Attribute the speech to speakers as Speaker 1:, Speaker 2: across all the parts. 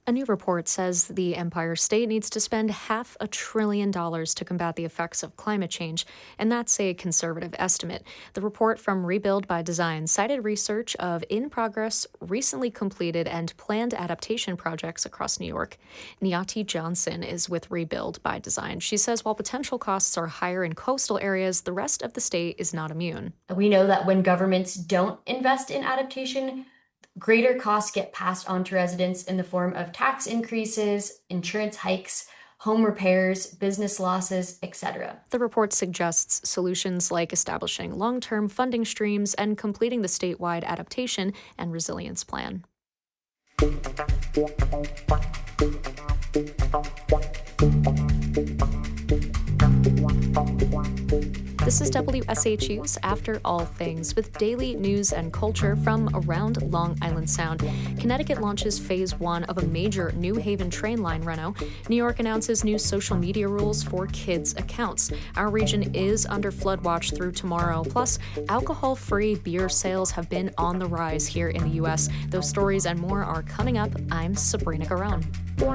Speaker 1: A new report says the Empire State needs to spend $500 billion to combat the effects of climate change, and that's a conservative estimate. The report from Rebuild by Design cited research of in progress, recently completed, and planned adaptation projects across New York. Niati Johnson is with Rebuild by Design. She says while potential costs are higher in coastal areas, the rest of the state is not immune.
Speaker 2: We know that when governments don't invest in adaptation, greater costs get passed on to residents in the form of tax increases, insurance hikes, home repairs, business losses, etc.
Speaker 1: The report suggests solutions like establishing long-term funding streams and completing the statewide adaptation and resilience plan. This is WSHU's After All Things with daily news and culture from around Long Island Sound. Connecticut launches phase 1 of a major New Haven train line reno. New York announces new social media rules for kids' accounts. Our region is under flood watch through tomorrow. Plus, alcohol-free beer sales have been on the rise here in the U.S. Those stories and more are coming up. I'm Sabrina Garone.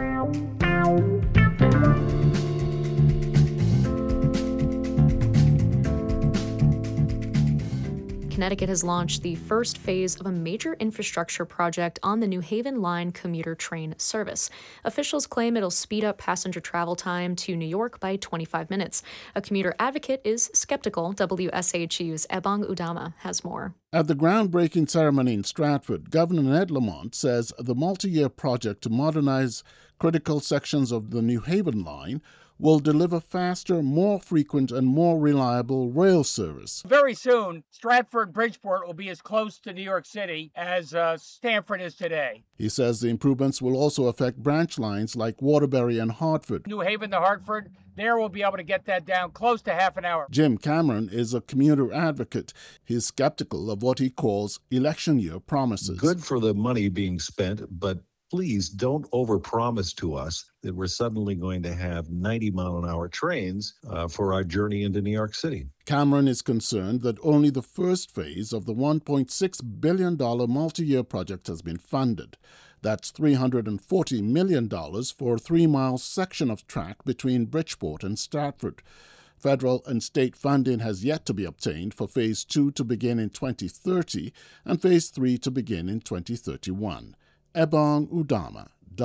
Speaker 1: Connecticut has launched the first phase of a major infrastructure project on the New Haven Line commuter train service. Officials claim it'll speed up passenger travel time to New York by 25 minutes. A commuter advocate is skeptical. WSHU's Ebong Udama has more.
Speaker 3: At the groundbreaking ceremony in Stratford, Governor Ned Lamont says the multi-year project to modernize critical sections of the New Haven Line will deliver faster, more frequent, and more reliable rail service.
Speaker 4: Very soon, Stratford-Bridgeport will be as close to New York City as Stamford is today.
Speaker 3: He says the improvements will also affect branch lines like Waterbury and Hartford.
Speaker 4: New Haven to Hartford, there we'll be able to get that down close to half an hour.
Speaker 3: Jim Cameron is a commuter advocate. He's skeptical of what he calls election year promises.
Speaker 5: Good for the money being spent, but please don't overpromise to us that we're suddenly going to have 90-mile-an-hour trains for our journey into New York City.
Speaker 3: Cameron is concerned that only the first phase of the $1.6 billion multi-year project has been funded. That's $340 million for a 3-mile section of track between Bridgeport and Stratford. Federal and state funding has yet to be obtained for Phase 2 to begin in 2030 and Phase 3 to begin in 2031. Ebong Udama,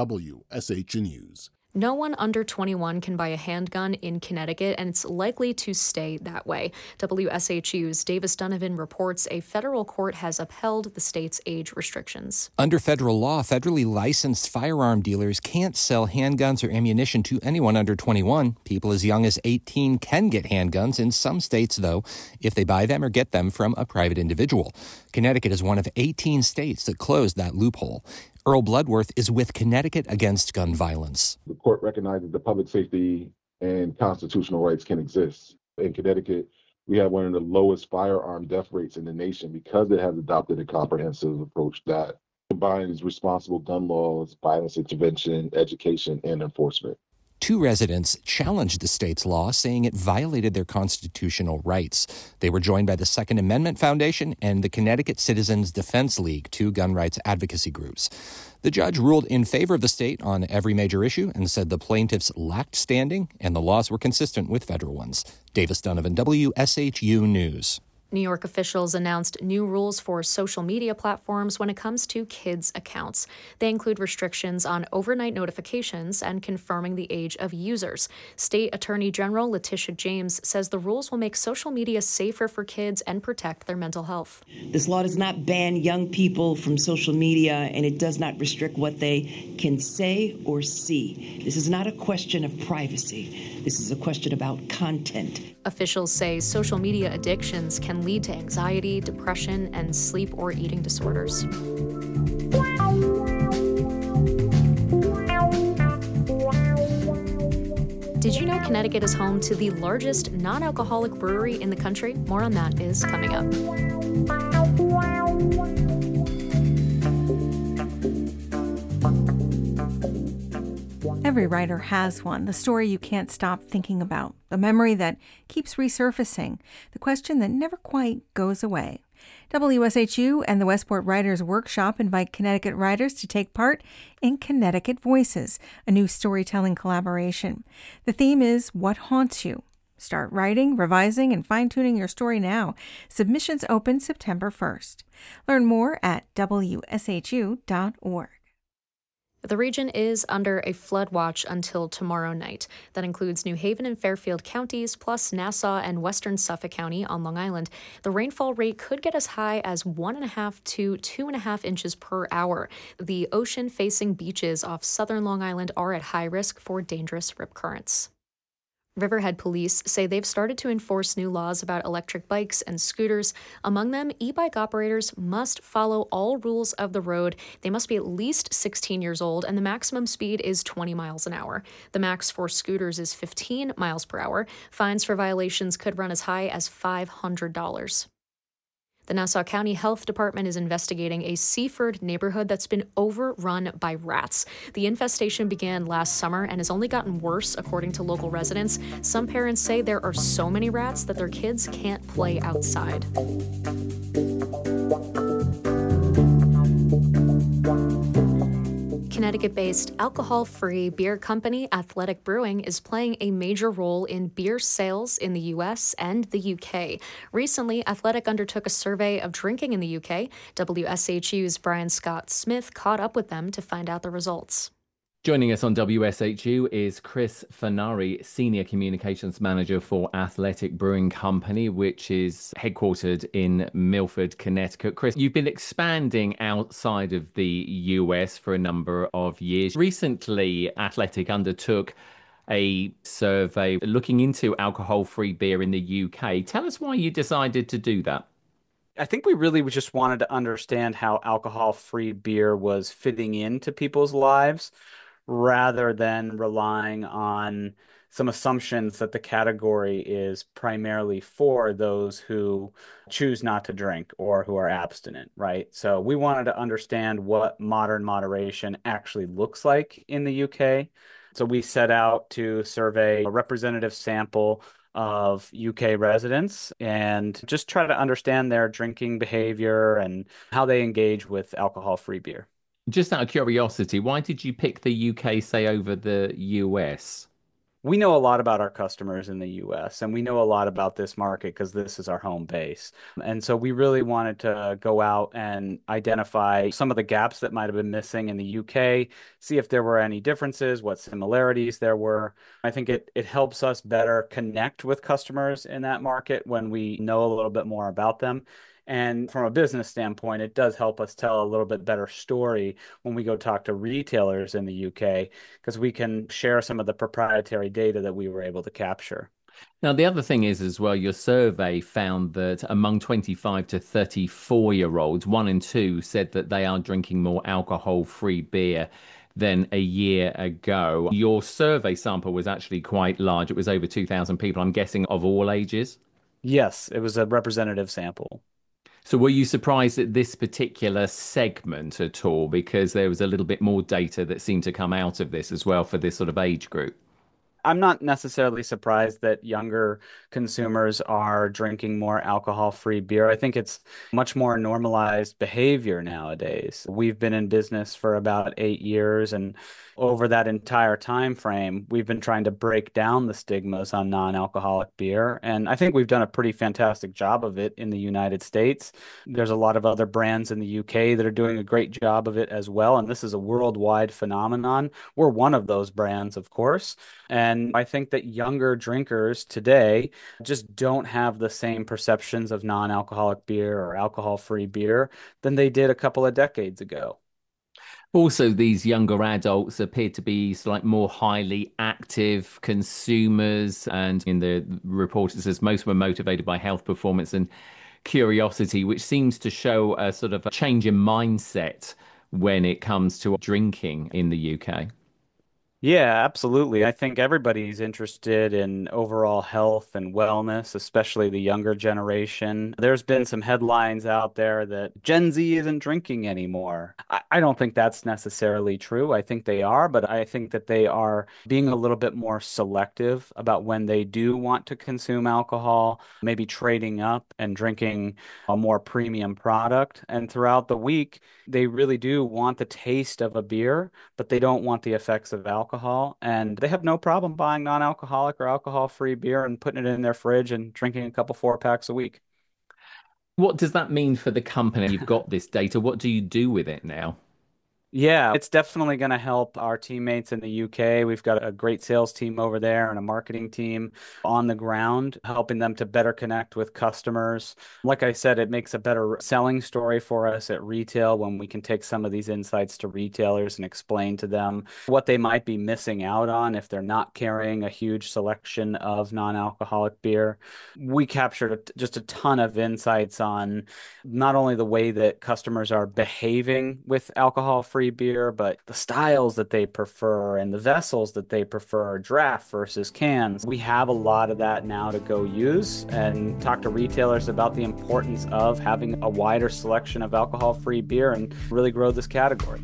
Speaker 3: WSH News.
Speaker 1: No one under 21 can buy a handgun in Connecticut, and it's likely to stay that way. WSHU's Davis Donovan reports a federal court has upheld the state's age restrictions.
Speaker 6: Under federal law, federally licensed firearm dealers can't sell handguns or ammunition to anyone under 21. People as young as 18 can get handguns in some states, though, if they buy them or get them from a private individual. Connecticut is one of 18 states that closed that loophole. Earl Bloodworth is with Connecticut Against Gun Violence.
Speaker 7: The court recognizes that public safety and constitutional rights can exist. In Connecticut, we have one of the lowest firearm death rates in the nation because it has adopted a comprehensive approach that combines responsible gun laws, violence intervention, education, and enforcement.
Speaker 6: 2 residents challenged the state's law, saying it violated their constitutional rights. They were joined by the Second Amendment Foundation and the Connecticut Citizens Defense League, 2 gun rights advocacy groups. The judge ruled in favor of the state on every major issue and said the plaintiffs lacked standing and the laws were consistent with federal ones. Davis Donovan, WSHU News.
Speaker 1: New York officials announced new rules for social media platforms when it comes to kids' accounts. They include restrictions on overnight notifications and confirming the age of users. State Attorney General Letitia James says the rules will make social media safer for kids and protect their mental health.
Speaker 8: This law does not ban young people from social media, and it does not restrict what they can say or see. This is not a question of privacy. This is a question about content.
Speaker 1: Officials say social media addictions can lead to anxiety, depression, and sleep or eating disorders. Did you know Connecticut is home to the largest non-alcoholic brewery in the country? More on that is coming up.
Speaker 9: Every writer has one, the story you can't stop thinking about, the memory that keeps resurfacing, the question that never quite goes away. WSHU and the Westport Writers Workshop invite Connecticut writers to take part in Connecticut Voices, a new storytelling collaboration. The theme is What Haunts You? Start writing, revising, and fine-tuning your story now. Submissions open September 1st. Learn more at WSHU.org.
Speaker 1: The region is under a flood watch until tomorrow night. That includes New Haven and Fairfield counties, plus Nassau and western Suffolk County on Long Island. The rainfall rate could get as high as 1.5 to 2.5 inches per hour. The ocean-facing beaches off southern Long Island are at high risk for dangerous rip currents. Riverhead police say they've started to enforce new laws about electric bikes and scooters. Among them, e-bike operators must follow all rules of the road. They must be at least 16 years old, and the maximum speed is 20 miles an hour. The max for scooters is 15 miles per hour. Fines for violations could run as high as $500. The Nassau County Health Department is investigating a Seaford neighborhood that's been overrun by rats. The infestation began last summer and has only gotten worse, according to local residents. Some parents say there are so many rats that their kids can't play outside. Connecticut-based alcohol-free beer company Athletic Brewing is playing a major role in beer sales in the U.S. and the U.K. Recently, Athletic undertook a survey of drinking in the U.K. WSHU's Brian Scott Smith caught up with them to find out the results.
Speaker 10: Joining us on WSHU is Chris Fanari, Senior Communications Manager for Athletic Brewing Company, which is headquartered in Milford, Connecticut. Chris, you've been expanding outside of the US for a number of years. Recently, Athletic undertook a survey looking into alcohol-free beer in the UK. Tell us why you decided to do that.
Speaker 11: I think we really just wanted to understand how alcohol-free beer was fitting into people's lives, rather than relying on some assumptions that the category is primarily for those who choose not to drink or who are abstinent, right? So we wanted to understand what modern moderation actually looks like in the UK. So we set out to survey a representative sample of UK residents and just try to understand their drinking behavior and how they engage with alcohol-free beer.
Speaker 10: Just out of curiosity, why did you pick the UK, say, over the US?
Speaker 11: We know a lot about our customers in the US, and we know a lot about this market because this is our home base. And so we really wanted to go out and identify some of the gaps that might have been missing in the UK, see if there were any differences, what similarities there were. I think it helps us better connect with customers in that market when we know a little bit more about them. And from a business standpoint, it does help us tell a little bit better story when we go talk to retailers in the UK, because we can share some of the proprietary data that we were able to capture.
Speaker 10: Now, the other thing is as well, your survey found that among 25 to 34-year-olds, 1 in 2 said that they are drinking more alcohol-free beer than a year ago. Your survey sample was actually quite large. It was over 2,000 people, I'm guessing, of all ages?
Speaker 11: Yes, it was a representative sample.
Speaker 10: So were you surprised at this particular segment at all? Because there was a little bit more data that seemed to come out of this as well for this sort of age group.
Speaker 11: I'm not necessarily surprised that younger consumers are drinking more alcohol-free beer. I think it's much more normalized behavior nowadays. We've been in business for about 8 years, and over that entire time frame, we've been trying to break down the stigmas on non-alcoholic beer. And I think we've done a pretty fantastic job of it in the United States. There's a lot of other brands in the UK that are doing a great job of it as well. And this is a worldwide phenomenon. We're one of those brands, of course. And I think that younger drinkers today just don't have the same perceptions of non-alcoholic beer or alcohol-free beer than they did a couple of decades ago.
Speaker 10: Also, these younger adults appear to be like more highly active consumers. And in the report, it says most were motivated by health, performance, and curiosity, which seems to show a sort of a change in mindset when it comes to drinking in the UK.
Speaker 11: Yeah, absolutely. I think everybody's interested in overall health and wellness, especially the younger generation. There's been some headlines out there that Gen Z isn't drinking anymore. I don't think that's necessarily true. I think they are, but I think that they are being a little bit more selective about when they do want to consume alcohol, maybe trading up and drinking a more premium product. And throughout the week, they really do want the taste of a beer, but they don't want the effects of alcohol. And they have no problem buying non-alcoholic or alcohol-free beer and putting it in their fridge and drinking a couple 4-packs a week.
Speaker 10: What does that mean for the company? You've got this data. What do you do with it now?
Speaker 11: Yeah, it's definitely going to help our teammates in the UK. We've got a great sales team over there and a marketing team on the ground, helping them to better connect with customers. Like I said, it makes a better selling story for us at retail when we can take some of these insights to retailers and explain to them what they might be missing out on if they're not carrying a huge selection of non-alcoholic beer. We captured just a ton of insights on not only the way that customers are behaving with alcohol-free beer, but the styles that they prefer and the vessels that they prefer, draft versus cans. We have a lot of that now to go use and talk to retailers about the importance of having a wider selection of alcohol-free beer and really grow this category.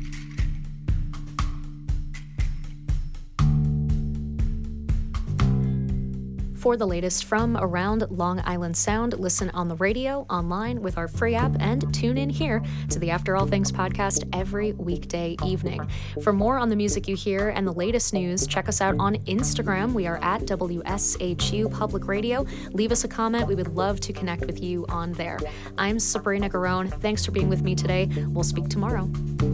Speaker 1: For the latest from around Long Island Sound, listen on the radio, online with our free app, and tune in here to the After All Things podcast every weekday evening. For more on the music you hear and the latest news, check us out on Instagram. We are at WSHU Public Radio. Leave us a comment. We would love to connect with you on there. I'm Sabrina Garone. Thanks for being with me today. We'll speak tomorrow.